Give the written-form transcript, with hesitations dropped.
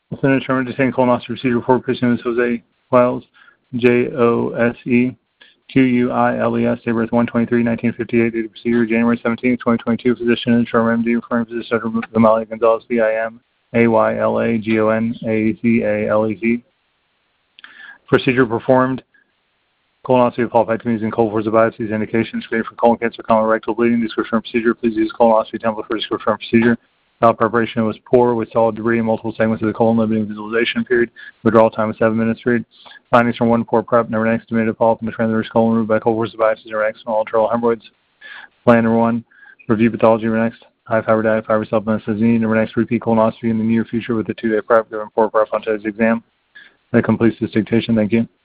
Lieutenant Sherman, detaining colonoscopy procedure report. Patient is Jose Quiles, Jose Quiles, date of birth 1/23/1958, date of procedure January 17, 2022. Physician and Sherman, MD, referring physician Dr. Gamaliel Gonzalez, BIMAYLAGONAZALEZ. Procedure performed. Colonoscopy of polypectomy using colon for biopsies. Indications: screening for colon cancer, colorectal bleeding. Description of procedure: please use colonoscopy template for description of procedure. Bowel preparation was poor with solid debris in multiple segments of the colon, limiting visualization period. Withdrawal time was 7 minutes period. Findings from one poor prep: never next estimated polyp in the transverse colon, removed by colon for biopsies or external arterial hemorrhoids. Plan number 1: review pathology. Number next: high fiber diet, fiber supplements as needed. Number next: repeat colonoscopy in the near future with a 2-day prep, given poor prep on today's exam. That completes this dictation. Thank you.